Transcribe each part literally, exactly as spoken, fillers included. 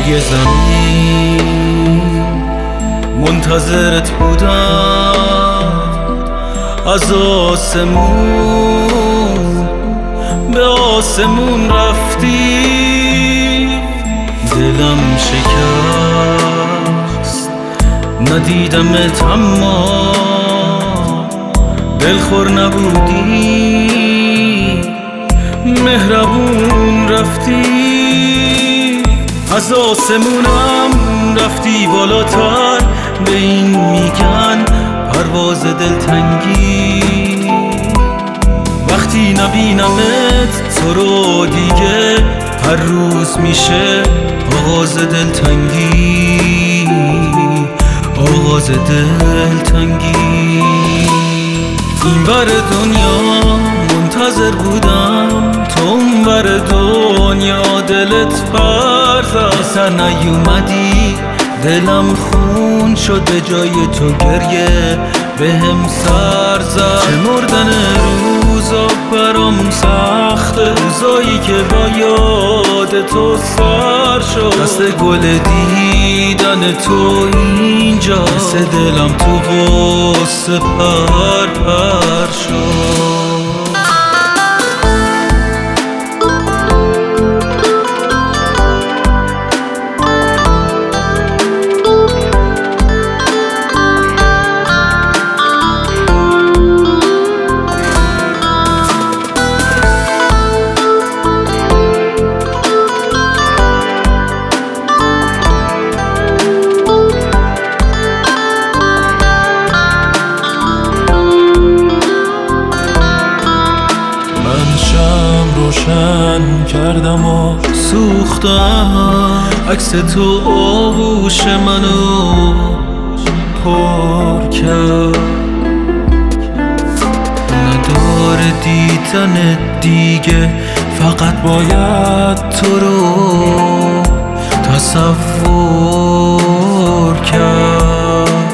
روی زمین منتظرت بودم، از آسمون به آسمون رفتی، دلم شکست ندیدمت اما دلخور نبودی، مهربون رفتی، از آسمونم رفتی بالاتر، به این میگن پرواز دلتنگی. وقتی نبینمت تو رو دیگه هر روز میشه آغاز دلتنگی، آغاز دلتنگی. این ور دنیا منتظر بودم، تو اون ور دنیا دلت پر زد، سر نیومدی دلم خون شد، به جای تو گریه به هم سر زد. چه مردن روزا برام سخته، روزایی که با یاد تو سر شد، دست گل دیدن تو اینجا، مثل دلم تو غصه پر پر شد. روشن کردم و سوختم، عکس تو آغوش منو پر کرد، نداره دیدن دیگه، فقط باید تو رو تصور کرد.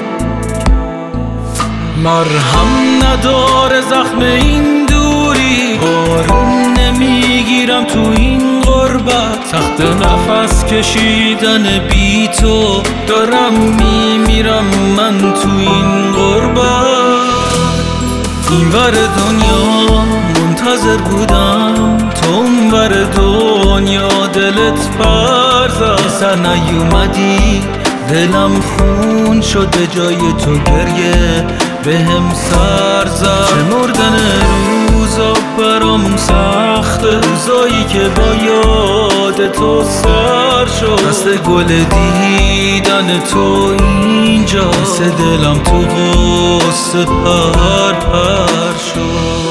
مرهم نداره زخم این دوری، بارون نمیگیرم تو این غربت، سخت نفس کشیدن بی تو، دارم میمیرم من تو این غربت. این ور دنیا منتظر بودم، تو اون ور دنیا دلت پر زد، سر نیومدی دلم خون شد، به جای تو گریه به هم سر زد. چه مردن روزا برام سخته، روزایی که با یاد تو سر شد، دست گل دیدن تو اینجا، مثل دلم تو غصه پر پر شد.